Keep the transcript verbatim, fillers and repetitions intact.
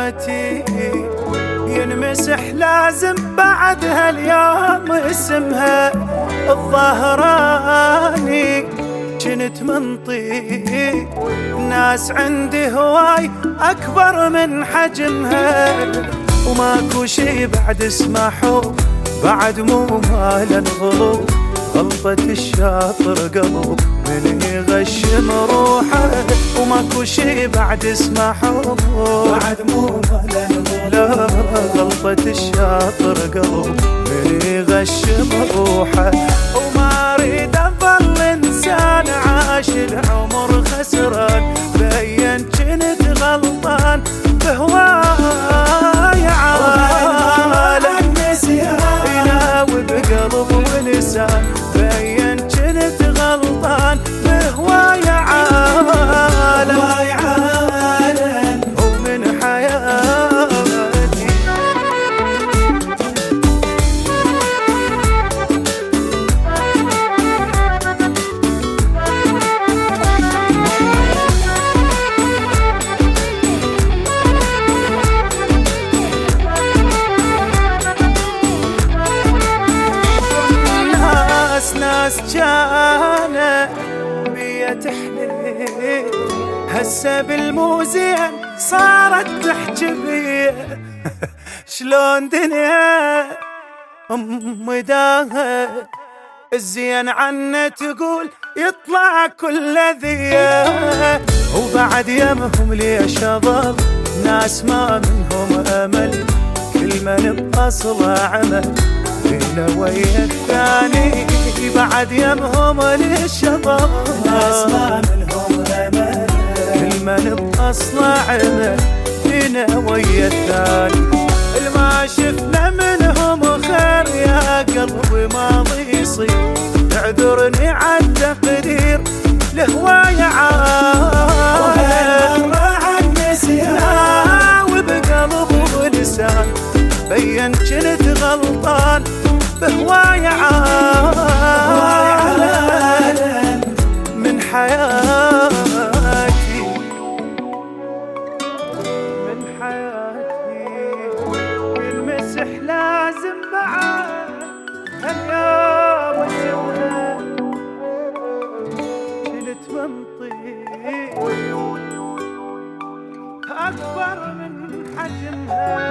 حياتي ينمسح لازم بعد هاليوم اسمها الظهراني. جنت من طيب ناس عندي هواي أكبر من حجمها، وماكو شي بعد اسمه حب بعد مو مال الغلوب. غلطة الشاطر قلب من يغشم روحه، وماكو شي بعد اسمه حب بعد مو مال الغلوب. غلطة الشاطر قلب من يغشم روحه، وما اريد اظل انسان عاش العمر خسران. بين جنت غلطان بهواي عالم يناوي بقلب ولسان. بين جنت غلطان بهواي عالم ومن حياتي. ناس جانا بيا تحلي هسه بالموزين صارت تحكي بيا. شلون دنيا ام داها الزين عنه تقول يطلع كل ذيه. وبعد يمهم ليش اظل ناس ما منهم امل، كل من باصله عمل بينا ويا الثاني. بعد يمهم ليش اظل ناس ما منهم امل، كل من باصله عمل بينا ويا الثاني. الما شفنا منهم خير يا قلبي ماضي يصير، اعذرني عالتقدير لهواية عال عن نسيان. وبقلب ولسان بين جنت غلطان بهواية عالم من حياتي من حياتي. والمسح لازم بعد هاليوم اسمها جنت منطي أكبر من حجمها.